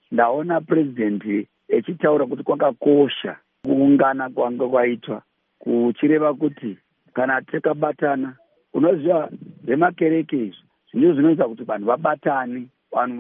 ndaona president echitaura kuti kwakakosha kuungana kwanga kwaitwa, kuchireva kuti kana takabatana, unoziva zvemakereke izvi zvinhu zvinoita kuti vanhu vabatane, vanhu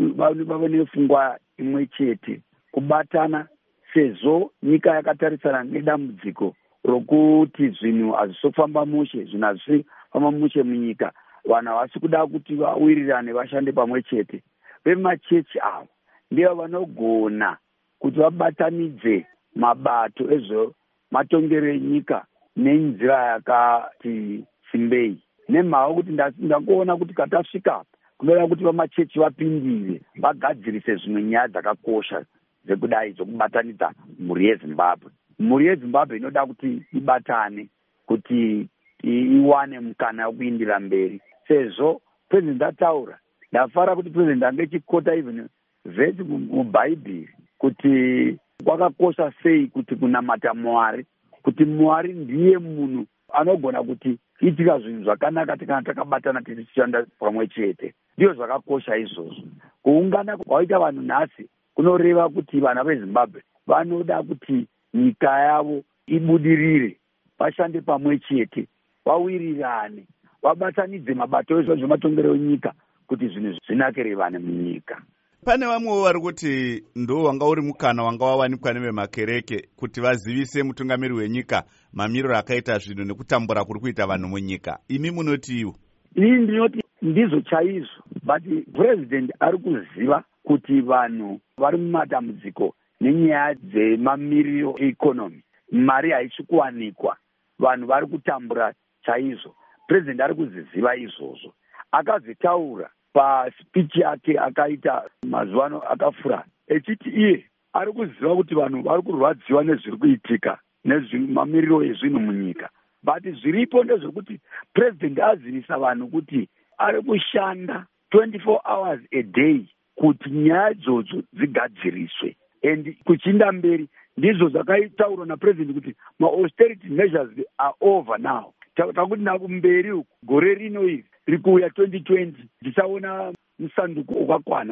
vave nepfungwa imwe chete, kubatana, sezvo nyika yakatarisana nedambudziko rokuti zvinhu hazvisofamba mushe, zvinhu hazvisofamba mushe munyika, vanhu havasi kuda kuti vawirirane vashande pamwe chete. Vemachechi avo ndivo vanogona kuti vabatanidze mabato ezvematongero enyika nenzira yakati simbei. Nemhaka kuti ndakuona kuti katasvika kunoda kuti vamachechi vapindire vagadzirise zvimwe nyaya dzakakosha dzekudai dzokubatanidza mhuri yeZimbabwe. Mhuri yeZimbabwe inoda kuti ibatane kuti iwane mukana wekuindira mberi. Sezvo president ataura, ndafara kuti president angechikota even vhesi mubhaibheri kuti kwakakosha sei kuti kunamata Mwari, kuti Mwari ndiye munhu anogona kuti itika zvinhu zvakanaka kana takabatana tichishanda pamwe chete. Ndizvo zvakakosha izvozvo. Kuungana kwaita vanhu nhasi kunoreva kuti vana veZimbabwe vanoda kuti nyika yavo ibudirire, vashande pamwe chete, vawirirane, vabatanidze mabato ezvematongero enyika kuti zvinhu zvinakirevane munyika. Pane vamwewo vari kuti ndo wanga uri mukana wanga wawanikwa nevemakereke kuti vazivise mutungamiri wenyika mamiriro akaita zvinhu nekutambura kuri kuita vanhu munyika. Imi munotiwo? Ini ndinoti ndizvo chaizvo, but president ari kuziva kuti vanhu vari mumatambudziko nenyaya dzemamiriro economy, mari haisi kuwanikwa, vanhu vari kutambura chaizvo. President ari kuzviziva izvozvo, akazvitaura paspeech yake akaita mazuvano akafura, echiti iye ari kuziva kuti vanhu vari kurwadziwa nezviri kuitika nezvemamiriro ezvinhu munyika, but zviripo ndezvekuti president azivisa vanhu kuti ari kushanda 24 hours a day kuti nyaya idzodzo dzigadziriswe. And kuchinda mberi ndizvo zvakaitaurwa napresident kuti ma-austerity measures are over now. Takuti nakumberi gore rino iri rikuuya 2020 tichaona musanduko wakakwana.